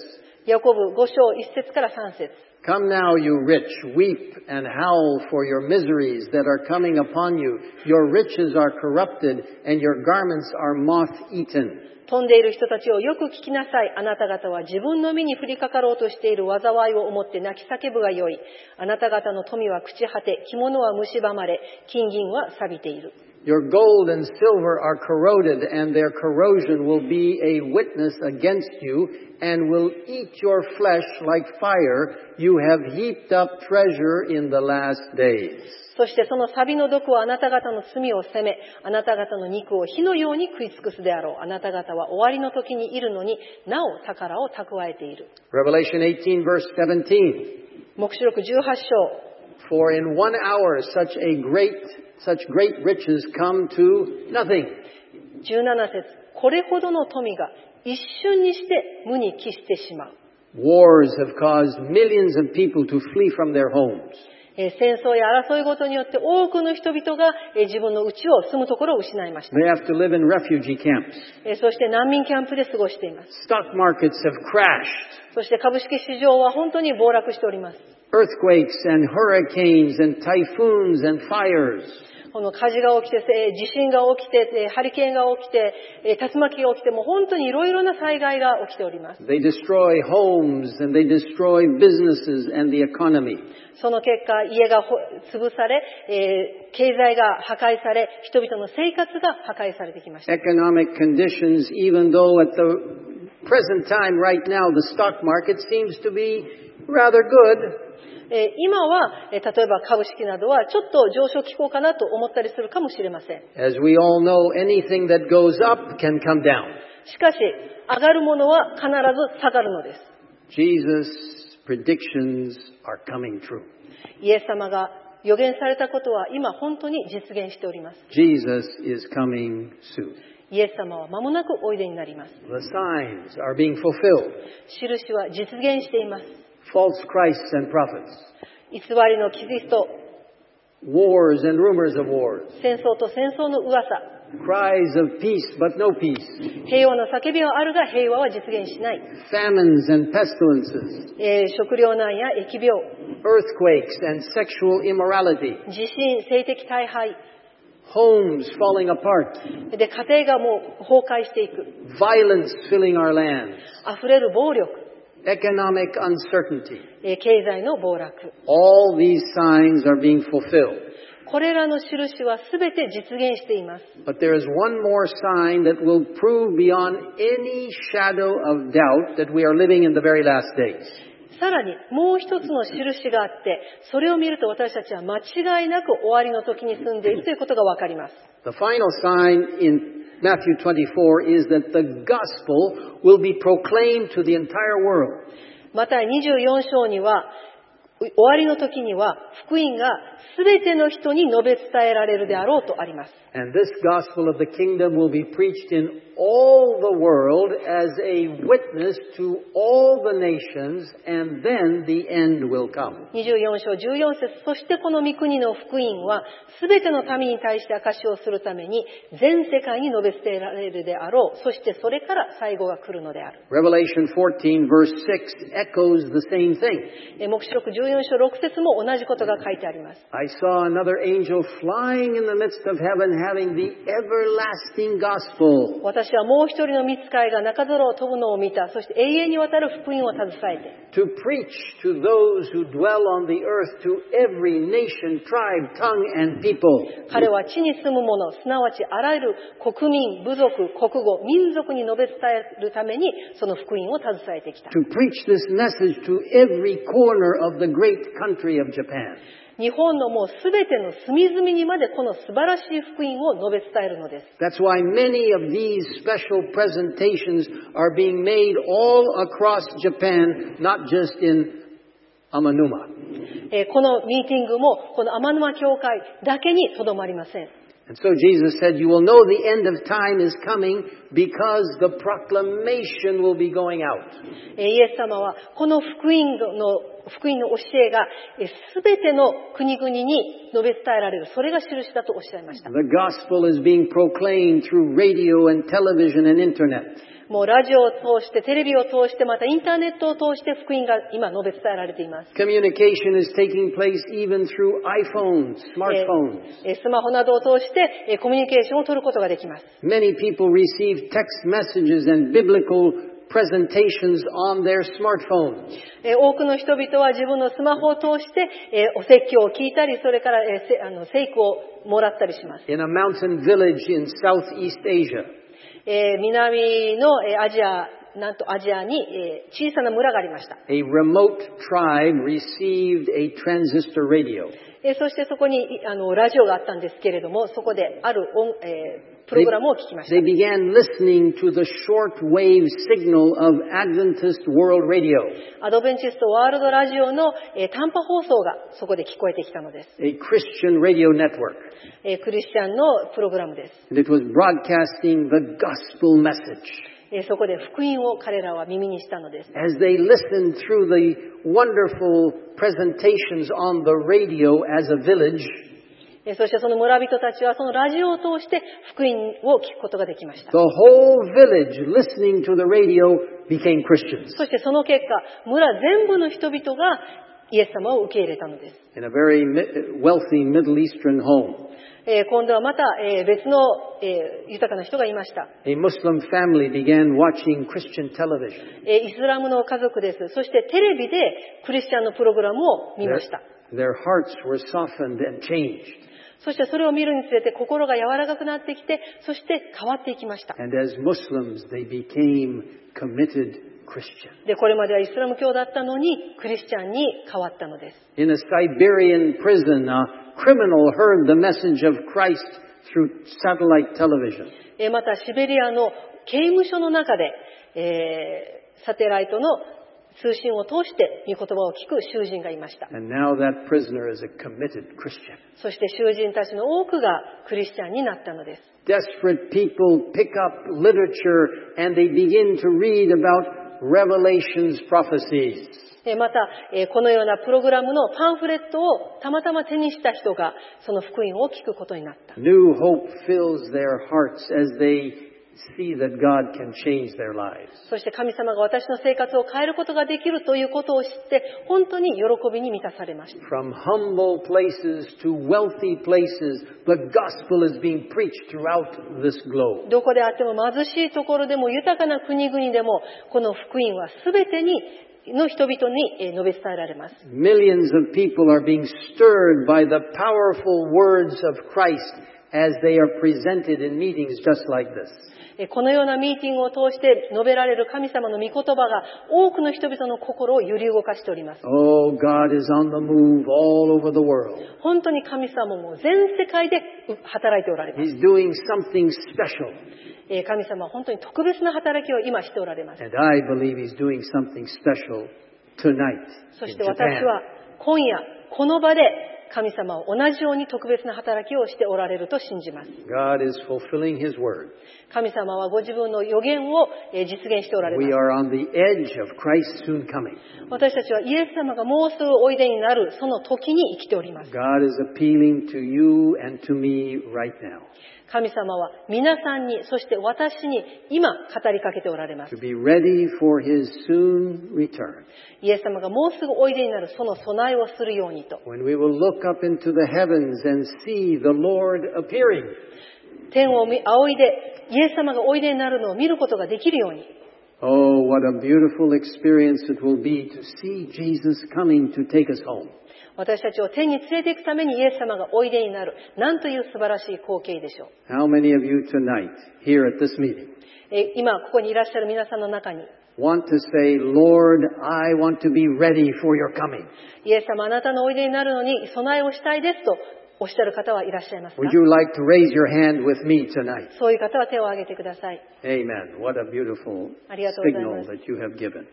ヤコブご章いっ節からさん節。
Come now, you rich, weep and howl for your miseries that are coming upon you. Your riches are corrupted, and your garments are moth-eaten.
飛んでいる人たちをよく聞きなさい。あなた方は自分の身に降りかかろうとしている災いを思って泣き叫ぶがよい。あなた方の富は朽ち果て、着物は蝕まれ、金銀は錆びている。
Your gold and silver are corroded, and their corrosion will be a witness against you, and will eat your flesh like fire. You have heaped up treasure in the last days.
そしてその錆の毒はあなた方の罪を責め、あなた方の肉を火のように食い尽くすであろう。あなた方は終わりの時にいるのに、なお宝を蓄えている。
Revelation eighteen verse seventeen.
黙示録じゅうはち章。
For in one hour such a great, such great riches come to nothing.
じゅうなな節。これほどの富が一瞬にして無に帰してしまう。
Wars have caused millions of people to flee from their homes.
えー、戦争や争いごとによって多くの人々が、えー、自分の家を住むところを失いました。
They have to live in refugee camps.
えー、そして難民キャンプで過ごしています。
Stock markets have crashed.
そして株式市場は本当に暴落しております。
Earthquakes and hurricanes and typhoons and fires.
この火事が起きて、えー、地震が起きて、えー、ハリケーンが起きて、えー、竜巻が起きて、もう本当にいろいろな災害が起きております。
They destroy homes and they destroy businesses and the economy.
その結果、家が潰され、えー、経済が破壊され、人々の生活が破壊されてきました。
Economic conditions, even though at the present time right now the stock market seems to be rather good.
えー、今は、えー、例えば株式などはちょっと上昇気候かなと思ったりするかもしれません。
As we all know, anything that goes up can come down.
しかし、上がるものは必ず下がるのです。
Jesus' predictions are coming true.
イエス様が予言されたことは今本当に実現しております。
Jesus is coming soon.
イエス様は間もなくおいでになります。
The signs are being fulfilled.
印は実現しています。
False Christs and prophets.
偽りのキリスト。
Wars and rumors of wars.
戦争と戦争の噂。
Cries of peace but no peace.
平和の叫びはあるが平和は実現しない。
Famines and pestilences.
えー、食糧難や疫病。
Earthquakes and sexual immorality.
地震、性的大敗。
Homes falling apart.
で、家庭がもう崩壊していく。
Violence filling our lands.
溢れる暴力。
Economic uncertainty.
えー、経済の暴落。
All these signs are being fulfilled.
これらの印はすべて実現しています。
But there is one more sign that will prove beyond any shadow of doubt that we are living in the very last days.
さらにもう一つの印があって、それを見ると私たちは間違いなく終わりの時に住んでいるということがわかります。
The final sign in Matthew twenty-four is that the gospel will be proclaimed to the entire world.
またにじゅうよん章には、終わりの時には福音がすべての人に述べ伝えられるであろうとあります。
And this gospel of the kingdom will be preached in all the world as a witness to all the nations, and then the end will come.
にじゅうよん章じゅうよん節、そしてこの御国の福音はすべての民に対して証しをするために全世界に述べ伝えられるであろう。そしてそれから最後が来るのである。
Revelation fourteen verse six echoes the same thing.
黙示録じゅうよん章ろく節も同じことが書いてあります。
I saw another angel flying in the midst of heaven having the everlasting gospel.
私はもう一人の御使いが中空を飛ぶのを見た。そして永遠にわたる福音を携えて。
To preach to those who dwell on the earth, to every nation, tribe, tongue, and people.
彼は地に住む者、すなわちあらゆる国民、部族、国語、民族に述べ伝えるためにその福音を携えてきた。
To preach this message to every corner of the great country of Japan.
日本のもうすべての隅々にまでこの素晴らしい福音を述べ伝えるのです。
That's why many of these special presentations are being made all across Japan, not just in Amanuma.
えー、このミーティングもこの天沼教会だけにとどまりません。
And so Jesus said, you will know the end of time is coming because the proclamation will be going out.
イエス様はこの福音の福音の教えがすべての国々に述べ伝えられる。それが印だとおっしゃいました。
The gospel is being proclaimed through radio and television and internet.
もうラジオを通して、テレビを通して、またインターネットを通して福音が今述べ伝えられています。
Communication is taking place even through iPhones, smartphones.
えースマホなどを通して、えーコミュニケーションを取ることができます。
Many people receive text messages and biblical presentations on their smartphones.
えー多くの人々は自分のスマホを通して、えーお説教を聞いたり、それから、えーせあの聖句をもらったりします。
In a mountain village in Southeast Asia,
えー南の、えーアジア、なんとアジアに、えー小さな村がありました。
a remote tribe received a transistor radio.
えーそしてそこにいあのラジオがあったんですけれども、そこである音、えープロ
They,
グラムを聞きまし
they
た。
began listening to the shortwave signal of Adventist World Radio,
アドベンチストワールドラジオの、えー短波放送がそこで聞こえてきたのです。
a Christian radio network.
えークリスチャンのプログラムです。
And it was broadcasting the gospel message.
えーそこで福音を彼らは耳にしたのです。
As they listened through the wonderful presentations on the radio as a village,
えーそしてその村人たちはそのラジオを通して福音を聞くことができました。
the whole village listening to the radio became Christians.
そしてその結果、村全部の人々がイエス様を受け入れたのです。
In a very mi- wealthy Middle Eastern home,
えー今度はまた、えー別の、えー豊かな人がいました。
a Muslim family began watching Christian television.
えーイスラムの家族です。そしてテレビでクリスチャンのプログラムを見ました。
Their, their hearts were softened and changed.
そしてそれを見るにつれて心が柔らかくなってきて、そして変わっていきました。
And as Muslims, they became committed Christians.
で、これまではイスラム教だったのにクリスチャンに変わったのです。
In a Siberian prison, a criminal heard the message of Christ through satellite television.
えーまたシベリアの刑務所の中で、えーサテライトの通信を通して御言葉を聞く囚人がいました。
And now that prisoner is a committed Christian.
そして囚人たちの多くがクリスチャンになったのです。
Desperate people pick up literature and they begin to read about Revelation's prophecies.
えーまた、えーこのようなプログラムのパンフレットをたまたま手にした人がその福音を聞くことになった。
New hope fills their hearts as they see that God can change their lives.
そして神様が私の生活を変えることができるということを知って本当に喜びに満たされました。
From humble places to wealthy places, the gospel is being preached throughout this globe.
どこであっても貧しいところでも豊かな国々でもこの福音は全てにの人々にえー述べ伝えられます。
Millions of people are being stirred by the powerful words of Christ as they are presented in meetings just like this.
えーこのようなミーティングを通して述べられる神様の御言葉が多くの人々の心を揺り動かしております。
Oh, God is on the move all over the world.
本当に神様も全世界で働いておられます。
He's doing something special.
えー神様は本当に特別な働きを今しておられます。
And I believe He's doing something special tonight
そし
in
て私
Japan.
は今夜この場で神様を同じように特別な働きをしておられると信じます。
God is fulfilling His word.
神様はご自分の予言をえー実現しておられま
We
す。
are on the edge of Christ's soon coming.
私たちはイエス様がもうすぐおいでになるその時に生きております。
God is appealing to you and to me right now
神様は皆さんに、そして私に今語りかけておられます
to。be ready for His soon return.
イエス様がもうすぐおいでになるその備えをするようにと。
When we will look up into the heavens and see the Lord appearing.
天を見仰いでイエス様がおいでになるのを見ることができるように。
Oh, what a beautiful experience it will be to see Jesus coming to take us home.
私たちを天に連れて行くためにイエス様がおいでになる。なんという素晴らしい光景でしょう。
How many of you tonight, here at this meeting,
え今ここにいらっしゃる皆さんの中に、
want to say, Lord, I want to be ready for your coming?
イエス様あなたのおいでになるのに備えをしたいですとおっしゃる方はいらっしゃいますか？
Would you like to raise your hand with me tonight?
そういう方は手を挙げてください。
Amen. What a beautiful
ありがとうございま
signal
す。
that you have given.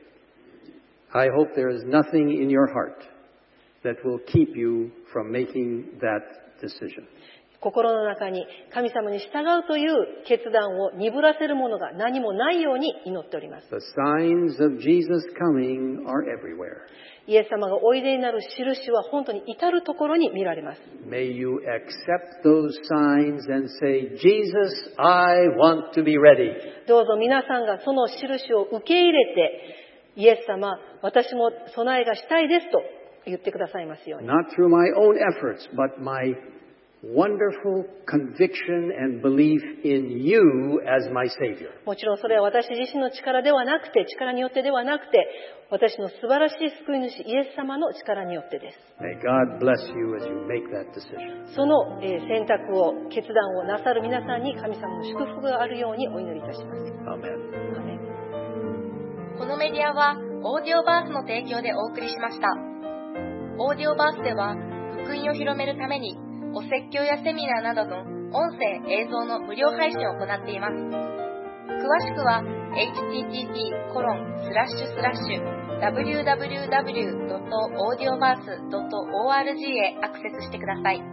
I hope there is nothing in your heart that will keep you from making that decision.
心の中に神様に従うという決断を鈍らせるものが何もないように祈っております。
The signs of Jesus coming are everywhere.
イエス様がおいでになる印は本当に至るところに見られます。
May you accept those signs and say, Jesus, I want to be ready.
どうぞ皆さんがその印を受け入れて、イエス様、私も備えがしたいですと言ってくださいますように。
Not through my own efforts, but my wonderful conviction and belief in you as my Savior.
もちろんそれは私自身の力ではなくて、力によってではなくて、私の素晴らしい救い主イエス様の力によってです。
May God bless you as you make that decision.
その、えー選択を、決断をなさる皆さんに神様の祝福があるようにお祈りいたします。
Amen.
アーメン。
このメディアはオーディオバースの提供でお送りしました。オーディオバースでは福音を広めるためにお説教やセミナーなどの音声・映像の無料配信を行っています。詳しくは エイチティーティーピーコロンスラッシュスラッシュダブリューダブリューダブリュードットオーディオバースドットオーアールジー へアクセスしてください。